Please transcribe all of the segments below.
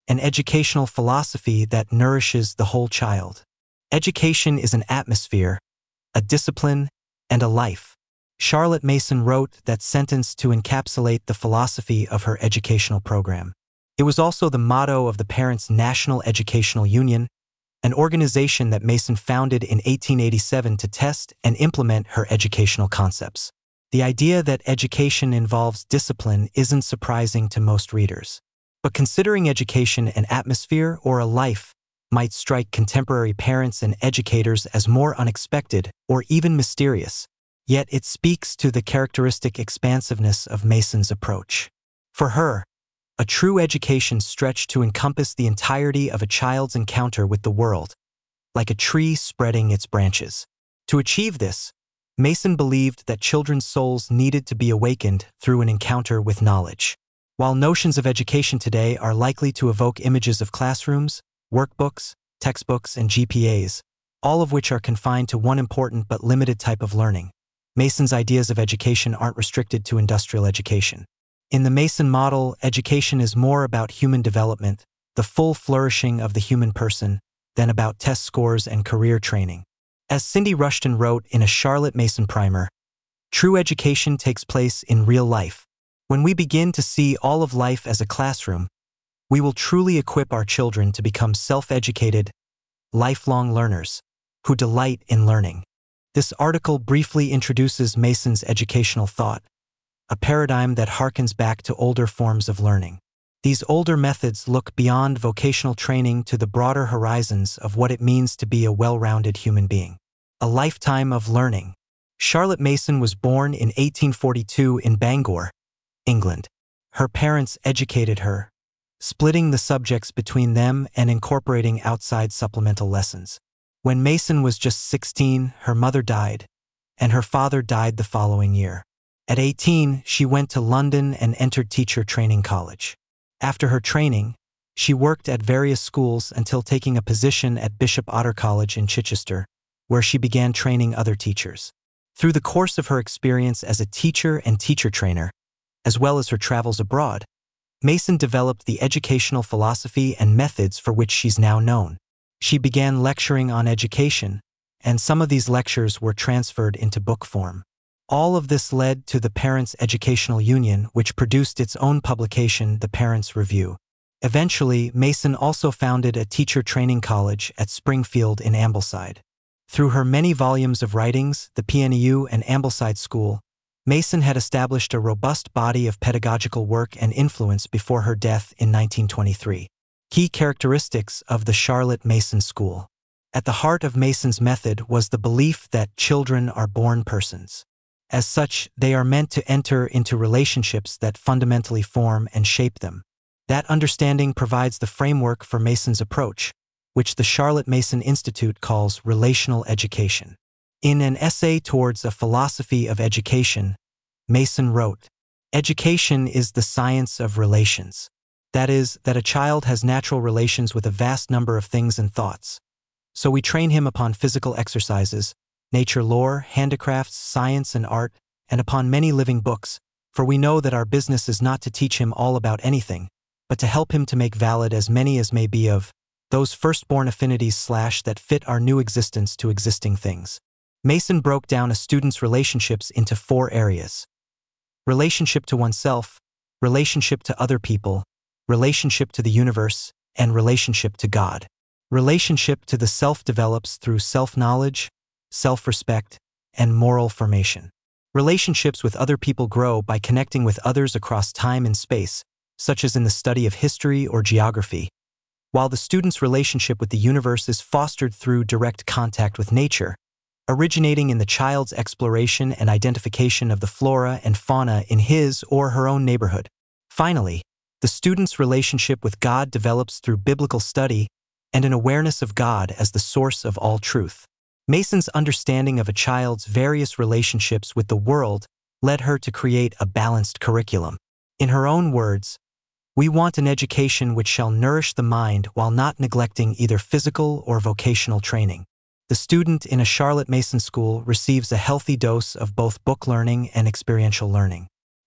an educational philosophy that nourishes the whole child. Education is an atmosphere, a discipline, and a life. Charlotte Mason wrote that sentence to encapsulate the philosophy of her educational program. It was also the motto of the Parents' National Educational Union, an organization that Mason founded in 1887 to test and implement her educational concepts. The idea that education involves discipline isn't surprising to most readers. But considering education an atmosphere or a life might strike contemporary parents and educators as more unexpected or even mysterious. Yet it speaks to the characteristic expansiveness of Mason's approach. For her, a true education stretched to encompass the entirety of a child's encounter with the world, like a tree spreading its branches. To achieve this, Mason believed that children's souls needed to be awakened through an encounter with knowledge. While notions of education today are likely to evoke images of classrooms, workbooks, textbooks, and GPAs, all of which are confined to one important but limited type of learning, Mason's ideas of education aren't restricted to industrial education. In the Mason model, education is more about human development, the full flourishing of the human person, than about test scores and career training. As Cindy Rushton wrote in a Charlotte Mason primer, true education takes place in real life. When we begin to see all of life as a classroom, we will truly equip our children to become self-educated, lifelong learners who delight in learning. This article briefly introduces Mason's educational thought, a paradigm that harkens back to older forms of learning. These older methods look beyond vocational training to the broader horizons of what it means to be a well-rounded human being. A lifetime of learning. Charlotte Mason was born in 1842 in Bangor, England. Her parents educated her, splitting the subjects between them and incorporating outside supplemental lessons. When Mason was just 16, her mother died, and her father died the following year. At 18, she went to London and entered teacher training college. After her training, she worked at various schools until taking a position at Bishop Otter College in Chichester, where she began training other teachers. Through the course of her experience as a teacher and teacher trainer, as well as her travels abroad, Mason developed the educational philosophy and methods for which she's now known. She began lecturing on education, and some of these lectures were transferred into book form. All of this led to the Parents' Educational Union, which produced its own publication, The Parents' Review. Eventually, Mason also founded a teacher training college at Springfield in Ambleside. Through her many volumes of writings, the PNEU and Ambleside School, Mason had established a robust body of pedagogical work and influence before her death in 1923. Key characteristics of the Charlotte Mason School. At the heart of Mason's method was the belief that children are born persons. As such, they are meant to enter into relationships that fundamentally form and shape them. That understanding provides the framework for Mason's approach, which the Charlotte Mason Institute calls relational education. In an essay towards a philosophy of education, Mason wrote, "Education is the science of relations. That is, that a child has natural relations with a vast number of things and thoughts. So we train him upon physical exercises, nature lore, handicrafts, science and art, and upon many living books, for we know that our business is not to teach him all about anything, but to help him to make valid as many as may be of those firstborn affinities that fit our new existence to existing things." Mason broke down a student's relationships into 4 areas: relationship to oneself, relationship to other people, relationship to the universe, and relationship to God. Relationship to the self develops through self-knowledge, self-respect, and moral formation. Relationships with other people grow by connecting with others across time and space, such as in the study of history or geography, while the student's relationship with the universe is fostered through direct contact with nature, originating in the child's exploration and identification of the flora and fauna in his or her own neighborhood. Finally, the student's relationship with God develops through biblical study and an awareness of God as the source of all truth. Mason's understanding of a child's various relationships with the world led her to create a balanced curriculum. In her own words, "We want an education which shall nourish the mind while not neglecting either physical or vocational training." The student in a Charlotte Mason school receives a healthy dose of both book learning and experiential learning.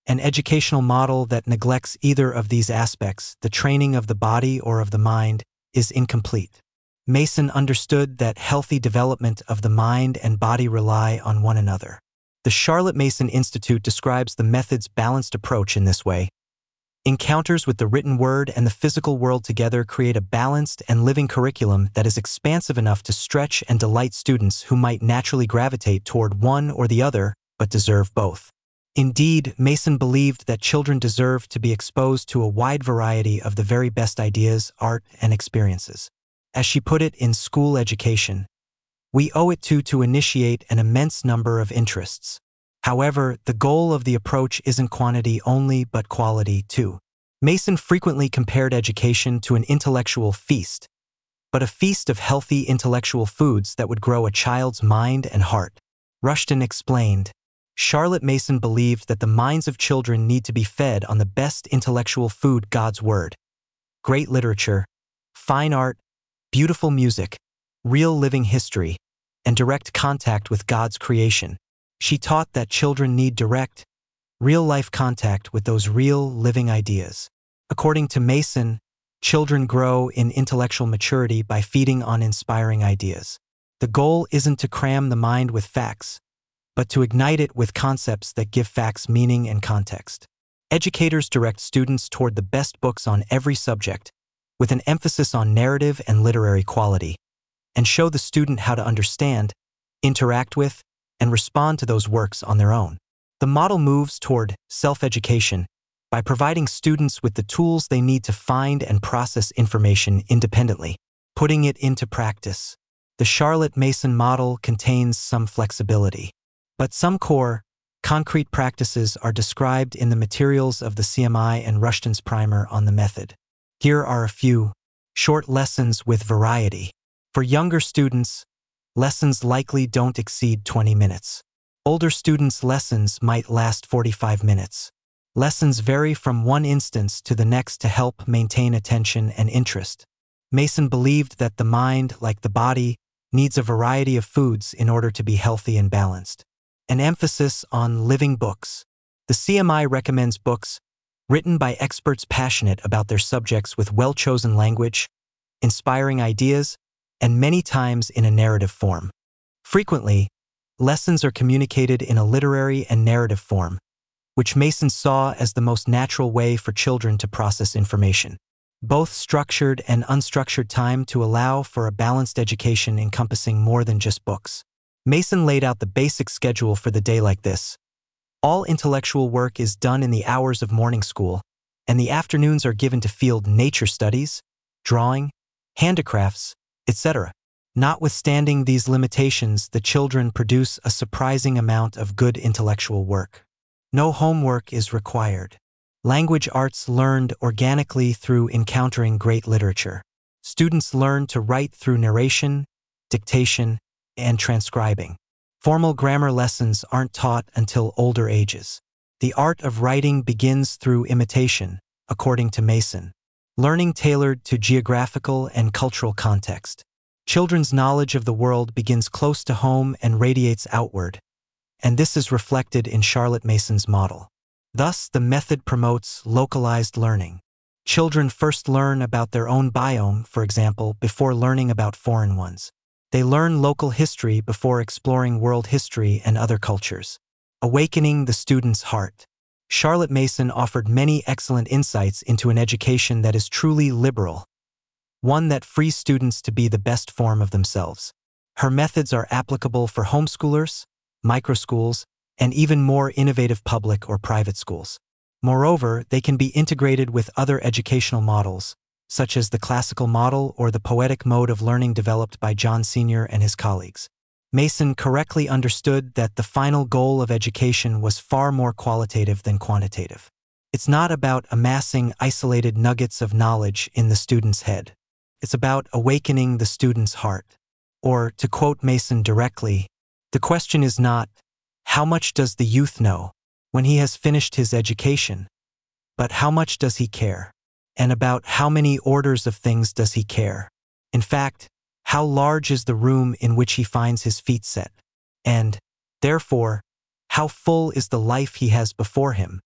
An educational model that neglects either of these aspects, the training of the body or of the mind, is incomplete. Mason understood that healthy development of the mind and body rely on one another. The Charlotte Mason Institute describes the method's balanced approach in this way. Encounters with the written word and the physical world together create a balanced and living curriculum that is expansive enough to stretch and delight students who might naturally gravitate toward one or the other, but deserve both. Indeed, Mason believed that children deserve to be exposed to a wide variety of the very best ideas, art, and experiences. As she put it in School Education, we owe it to initiate an immense number of interests. However, the goal of the approach isn't quantity only but quality too. Mason frequently compared education to an intellectual feast, but a feast of healthy intellectual foods that would grow a child's mind and heart. Rushton explained, Charlotte Mason believed that the minds of children need to be fed on the best intellectual food, God's Word, great literature, fine art, beautiful music, real living history, and direct contact with God's creation. She taught that children need direct, real-life contact with those real, living ideas. According to Mason, children grow in intellectual maturity by feeding on inspiring ideas. The goal isn't to cram the mind with facts, but to ignite it with concepts that give facts meaning and context. Educators direct students toward the best books on every subject, with an emphasis on narrative and literary quality, and show the student how to understand, interact with, and respond to those works on their own. The model moves toward self-education by providing students with the tools they need to find and process information independently, putting it into practice. The Charlotte Mason model contains some flexibility, but some core, concrete practices are described in the materials of the CMI and Rushton's primer on the method. Here are a few short lessons with variety. For younger students, lessons likely don't exceed 20 minutes. Older students' lessons might last 45 minutes. Lessons vary from one instance to the next to help maintain attention and interest. Mason believed that the mind, like the body, needs a variety of foods in order to be healthy and balanced. An emphasis on living books. The CMI recommends books written by experts passionate about their subjects with well-chosen language, inspiring ideas, and many times in a narrative form. Frequently, lessons are communicated in a literary and narrative form, which Mason saw as the most natural way for children to process information. Both structured and unstructured time to allow for a balanced education encompassing more than just books. Mason laid out the basic schedule for the day like this. All intellectual work is done in the hours of morning school, and the afternoons are given to field nature studies, drawing, handicrafts, etc. Notwithstanding these limitations, the children produce a surprising amount of good intellectual work. No homework is required. Language arts learned organically through encountering great literature. Students learn to write through narration, dictation, and transcribing. Formal grammar lessons aren't taught until older ages. The art of writing begins through imitation, according to Mason. Learning tailored to geographical and cultural context. Children's knowledge of the world begins close to home and radiates outward, and this is reflected in Charlotte Mason's model. Thus, the method promotes localized learning. Children first learn about their own biome, for example, before learning about foreign ones. They learn local history before exploring world history and other cultures. Awakening the student's heart. Charlotte Mason offered many excellent insights into an education that is truly liberal, one that frees students to be the best form of themselves. Her methods are applicable for homeschoolers, microschools, and even more innovative public or private schools. Moreover, they can be integrated with other educational models, such as the classical model or the poetic mode of learning developed by John Sr. and his colleagues. Mason correctly understood that the final goal of education was far more qualitative than quantitative. It's not about amassing isolated nuggets of knowledge in the student's head. It's about awakening the student's heart. Or, to quote Mason directly, the question is not, how much does the youth know when he has finished his education, but how much does he care? And about how many orders of things does he care? In fact, how large is the room in which he finds his feet set? And, therefore, how full is the life he has before him?